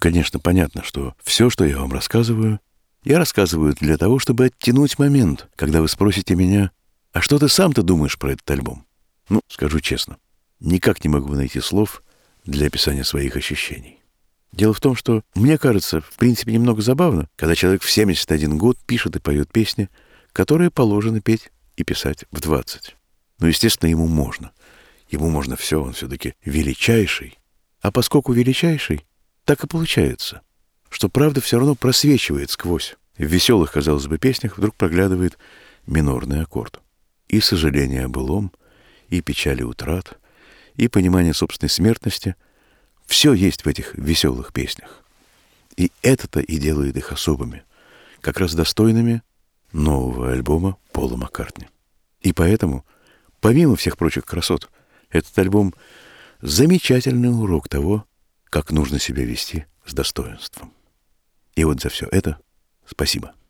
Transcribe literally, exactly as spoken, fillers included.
Конечно, понятно, что все, что я вам рассказываю, я рассказываю для того, чтобы оттянуть момент, когда вы спросите меня: «А что ты сам-то думаешь про этот альбом?» Ну, скажу честно, никак не могу найти слов для описания своих ощущений. Дело в том, что мне кажется, в принципе, немного забавно, когда человек в семьдесят один год пишет и поет песни, которые положено петь и писать в двадцать. Ну, естественно, ему можно. Ему можно все, он все-таки величайший. А поскольку величайший, так и получается, что правда все равно просвечивает сквозь. В веселых, казалось бы, песнях вдруг проглядывает минорный аккорд. И сожаление о былом, и печали утрат, и понимание собственной смертности — все есть в этих веселых песнях. И это-то и делает их особыми, как раз достойными нового альбома Пола Маккартни. И поэтому, помимо всех прочих красот, этот альбом — замечательный урок того, как нужно себя вести с достоинством. И вот за все это спасибо.